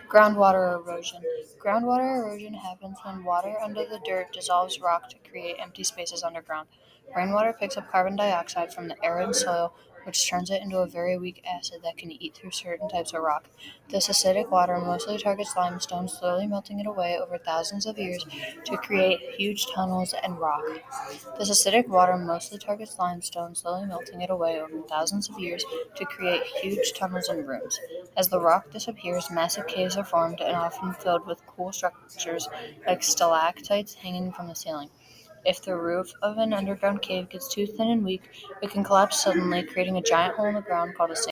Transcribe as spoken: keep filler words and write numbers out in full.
Groundwater erosion. Groundwater erosion happens when water under the dirt dissolves rock to create empty spaces underground. Rainwater picks up carbon dioxide from the air and soil, which turns it into a very weak acid that can eat through certain types of rock. This acidic water mostly targets limestone, slowly melting it away over thousands of years to create huge tunnels and rock. This acidic water mostly targets limestone, slowly melting it away over thousands of years to create huge tunnels and rooms. As the rock disappears, massive caves are formed and often filled with cool structures like stalactites hanging from the ceiling. If the roof of an underground cave gets too thin and weak, it can collapse suddenly, creating a giant hole in the ground called a